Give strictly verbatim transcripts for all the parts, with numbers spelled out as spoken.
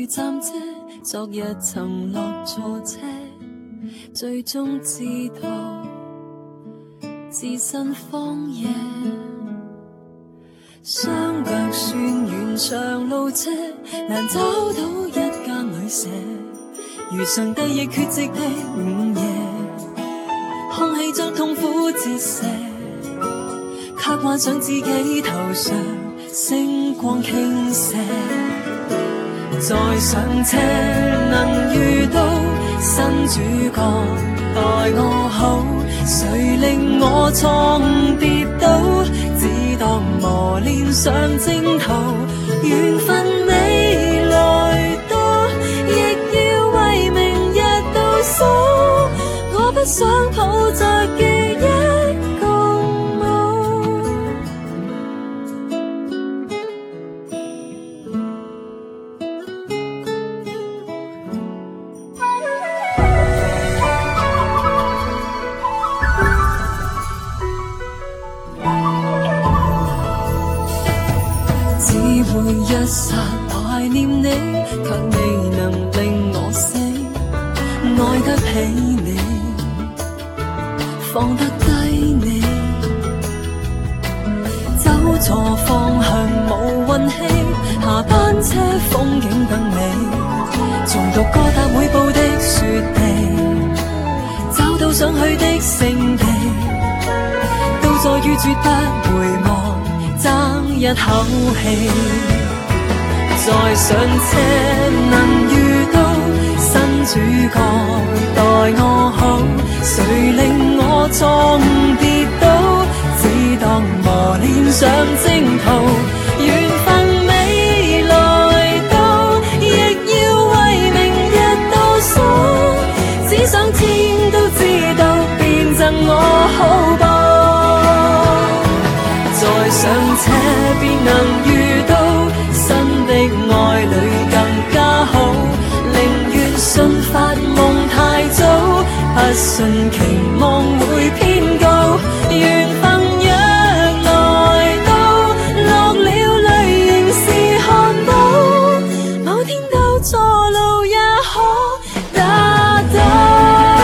如站姐，昨日曾落错车，最终知道置身荒野。雙腳算完長路車，難找到一間旅社，如上帝亦缺席的午夜，空氣將痛苦折射，卻幻想自己頭上星光傾瀉。再上車能遇到新主角待我好，誰令我錯跌倒，只當磨練上征途。緣分未來到，亦要為明日倒數，我不想抱着記憶共舞。只會一剎懷念你，卻未能令我死，愛得起你，放得低你，走錯方向冇運氣，下班車風景更美，重讀哥達每步的雪地，找到想去的勝地，都在於絕不回望，爭一口氣。再上車能遇到新主角待我好，誰令我錯誤跌倒，只當磨練上征途。緣分未來到，亦要為明日倒數，只想天都知道，便贈我好報。再上車便能遇到新的愛侶更加好，寧願信發夢太早，不信期望會偏高。緣分若來到，落了淚仍是看到，某天到錯路也可達到。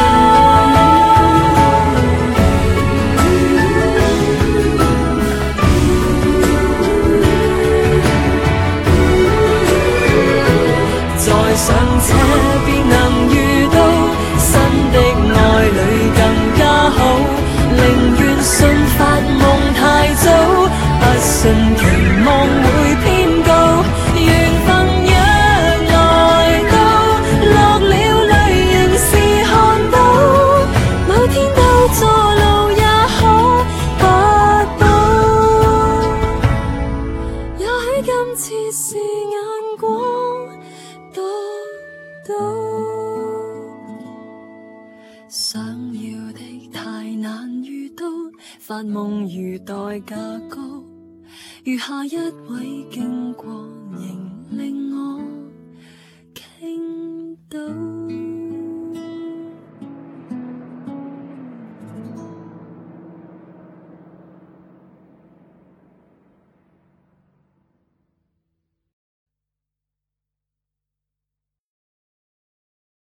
上車便能遇到新的愛侶更加好，寧願信發夢太早，不信期望會偏高。緣分若來到，落了淚仍是看到，某天到錯路也可達到。也許今次是眼光想要的太難遇到，發夢如代價高，如下一位經過。